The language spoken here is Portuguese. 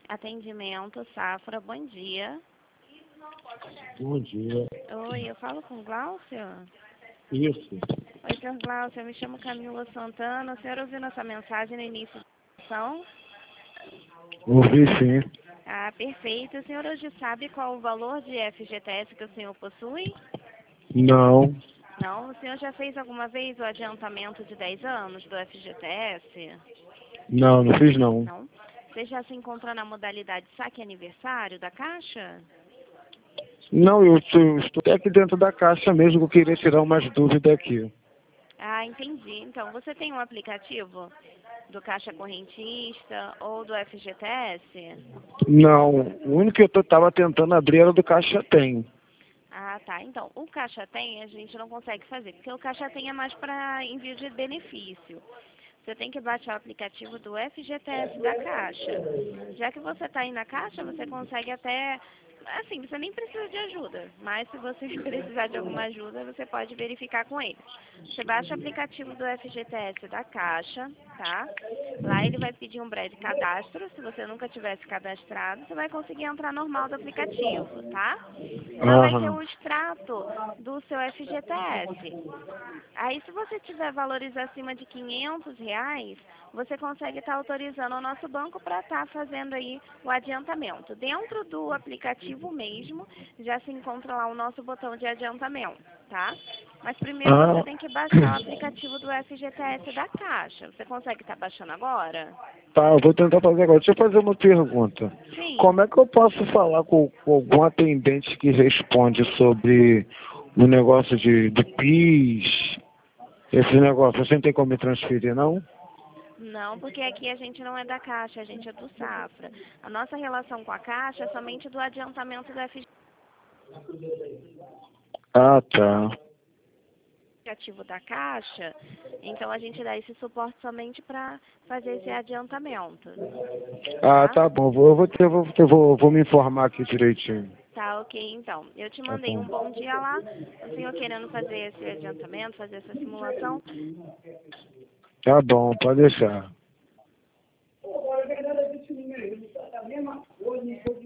Atendimento Safra, bom dia. Bom dia. Oi, eu falo com o Glaucio? Isso. Oi, senhor Glaucio, eu me chamo Camila Santana. O senhor ouviu nossa mensagem no início da sessão? Ouvi sim. Ah, perfeito. O senhor hoje sabe qual o valor de FGTS que o senhor possui? Não. Não? O senhor já fez alguma vez o adiantamento de 10 anos do FGTS? Não, não fiz não. Não? Você já se encontra na modalidade saque aniversário da Caixa? Não, eu estou aqui dentro da caixa mesmo, que eu queria tirar umas dúvidas aqui. Ah, entendi. Então, você tem um aplicativo do Caixa Correntista ou do FGTS? Não, o único que eu estava tentando abrir era do Caixa Tem. Ah, tá. Então, o Caixa Tem a gente não consegue fazer, porque o Caixa Tem é mais para envio de benefício. Você tem que baixar o aplicativo do FGTS da Caixa. Já que você está aí na Caixa, você consegue até... Assim, você nem precisa de ajuda, mas se você precisar de alguma ajuda, você pode verificar com eles. Você baixa o aplicativo do FGTS da Caixa, tá? Lá ele vai pedir um breve cadastro. Se você nunca tivesse cadastrado, você vai conseguir entrar normal do aplicativo, tá? Lá vai ter Aham. o extrato do seu FGTS. Aí, se você tiver valores acima de R$ 500, você consegue estar autorizando o nosso banco para estar fazendo aí o adiantamento. Dentro do aplicativo mesmo, já se encontra lá o nosso botão de adiantamento, tá? Mas primeiro você Ah, tem que baixar o aplicativo do FGTS da Caixa. Você consegue estar baixando agora? tá, eu vou tentar fazer agora. Deixa eu fazer uma pergunta. Sim. Como é que eu posso falar com algum atendente que responde sobre o negócio de PIS, esse negócio? Você não tem como me transferir, não? Não, porque aqui a gente não é da Caixa, a gente é do Safra. A nossa relação com a Caixa é somente do adiantamento do FGTS. Ah, tá. Aplicativo da Caixa, então a gente dá esse suporte somente para fazer esse adiantamento, Ah, tá? tá bom. Vou me informar aqui direitinho. Tá, ok, então. Eu te Tá mandei bom. um bom dia lá, o senhor querendo fazer esse adiantamento, fazer essa simulação. Tá bom, pode deixar.